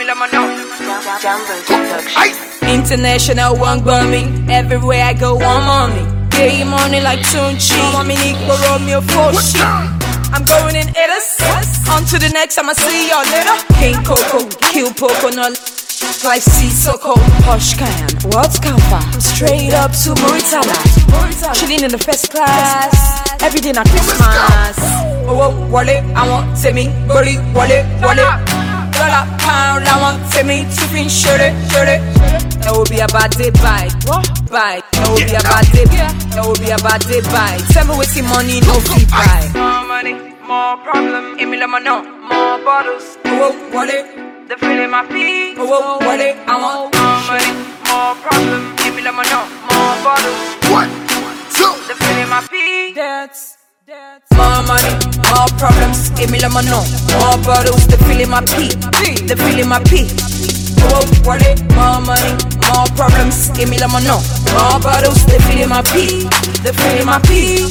International one me. Everywhere I go, one mommy. Pay money like Tunchi. Mommy need Romeo for shit. I'm going in Edis. On to the next, I'ma see y'all later. King Coco, kill Poco, no like Sissoko. Posh can, what's Kampa? I'm straight up to Mauritania. Chilling in the first class. Every day not Christmas. Oh, wallet, I want to me. Bully, wallet. $1 pound, I want to me. Tiffin, shirt it. That will be a bad day, bite. That will be a bad day. That will be a bad day, bite. Tell me what's the money, no fee, buy. More money, more problem. Give me the money, more bottles. Oh, wallet. The feeling my feet. Oh, wallet, I want more money, more problem. Give me the money, more bottles. 1, 2. The feeling my feet. That's more money, more problems. Give me the money, more bottles. The feeling my pee, the feeling my pee. Oh, wallet, more money, more problems. Give me the money, more bottles. The feeling my pee, the feeling my pee.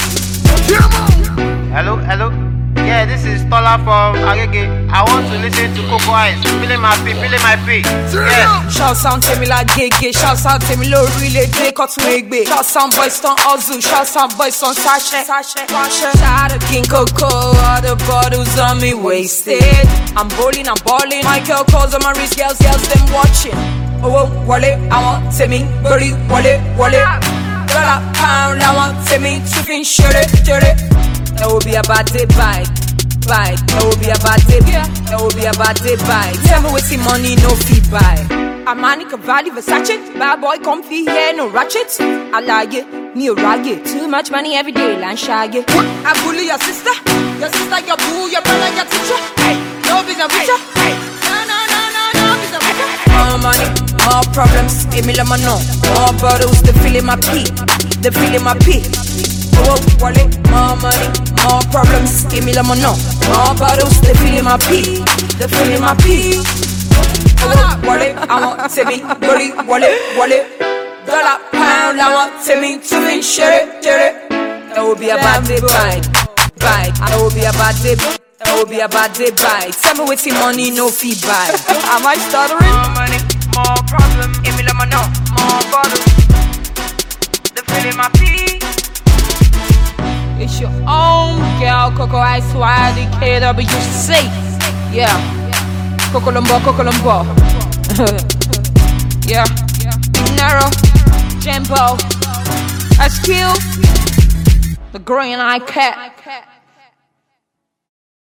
Hello. Yeah, this is Tola from Agege. I want to listen to Coco Eyes. Feeling my pee. Yes. Shout sound to me like gay. Shout sound to me low relay day. Cut to egg. Shout sound boys on Ozu. Shout sound boys on Sasha. Shout out King Coco. All the bottles on me wasted. I'm balling. My girl calls on my wrist. Girls, them watching. Oh, wallet, I want to me. Bully, wallet. $1 pound, I want to me. Tiffin, shirt it. That will be a bad day, bite. That will be a bad day. That will be a bad day, bite. Tell me what's the money, no fee, buy. Armani, Cavalli, Versace. Bad boy, comfy hair, no ratchet. I like it, me a raggy. Too much money every day, land shaggy. I bully your sister, your boo, your brother, your teacher. Hey, no business, bitch. Hey, no business, bitch. More money, more problems. Give me the money, more bottles. The feeling my pee, the feeling my pee. Oh, wallet, more money, more problems. Give me the money, more bottles. The feeling my pee, the feeling my pee. Oh, wallet, I want to me. Bully, wallet. $1 pound, I want to me. Tiffin, shirt it. That will be a bad day, bite. That will be a bad day. That will be a bad day, bite. Tell me what's the money, no fee, buy. Am I stuttering? More money, more problem. Give me the money, more bottles. The feeling my feet. It's your own girl, Coco Ice YD KWC. Yeah, Coco Lombo. Yeah, Nero, Jimbo, SQ, the green eye cat.